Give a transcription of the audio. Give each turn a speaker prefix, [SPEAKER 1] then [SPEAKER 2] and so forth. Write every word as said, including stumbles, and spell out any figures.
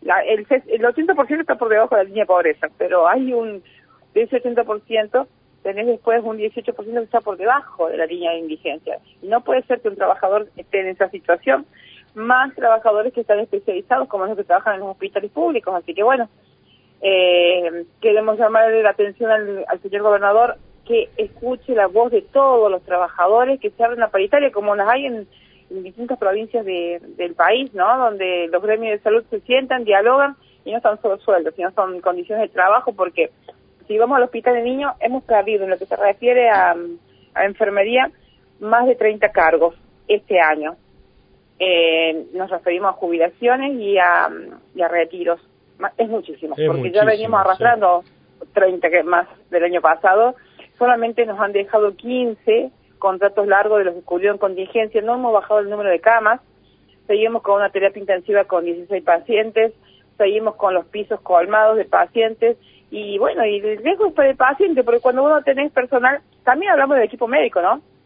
[SPEAKER 1] la, el, el ochenta por ciento está por debajo de la línea de pobreza, pero hay un, de ese ochenta por ciento, tenés después un dieciocho por ciento que está por debajo de la línea de indigencia. Y no puede ser que un trabajador esté en esa situación, más trabajadores que están especializados, como los que trabajan en los hospitales públicos. Así que bueno, eh, queremos llamarle la atención al, al señor gobernador que escuche la voz de todos los trabajadores, que se abra una paritaria como las hay en, en distintas provincias de, del país, ¿no? Donde los gremios de salud se sientan, dialogan, y no son solo sueldos, sino son condiciones de trabajo, porque si vamos al hospital de niños, hemos perdido en lo que se refiere a, a enfermería más de treinta cargos este año. Eh, nos referimos a jubilaciones y a, y a retiros. Es muchísimo,
[SPEAKER 2] es
[SPEAKER 1] porque
[SPEAKER 2] muchísimo,
[SPEAKER 1] ya venimos arrastrando sí. treinta que más del año pasado. Solamente nos han dejado quince contratos largos de los que cubrieron contingencia. No hemos bajado el número de camas. Seguimos con una terapia intensiva con dieciséis pacientes. Seguimos con los pisos colmados de pacientes. Y bueno, y el riesgo es para el paciente, porque cuando uno tenés personal, también hablamos del equipo médico, ¿no?